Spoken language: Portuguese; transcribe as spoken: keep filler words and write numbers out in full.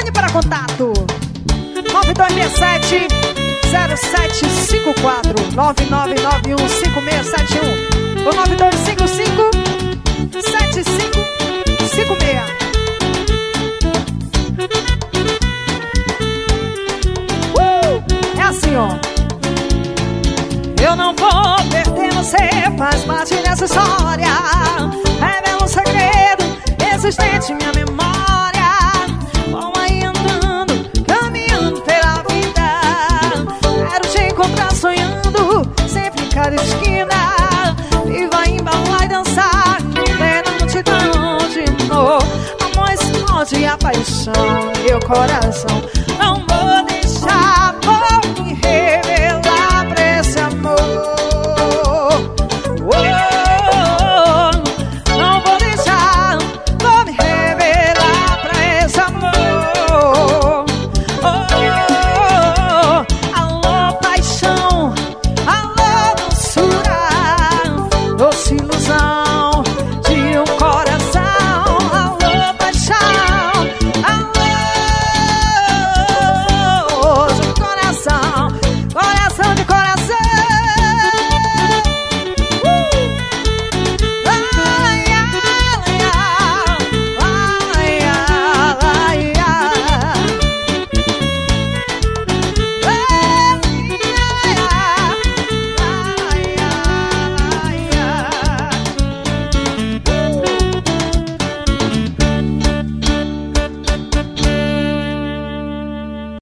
Telefone para contato nove dois seis sete zero sete cinco quatro, nove nove nove um cinco seis sete um ou nove dois cinco cinco sete cinco cinco seis. Uh, é assim, ó. Eu não vou perder você, faz parte dessa história. Revela um segredo existente em minha memória. Vou aí andando, caminhando pela vida. Quero te encontrar sonhando, sempre em cada esquina. E vai embalar e dançar, viver na multidão de amor. Amor explode e a paixão, meu coração. Não vou deixar morrer.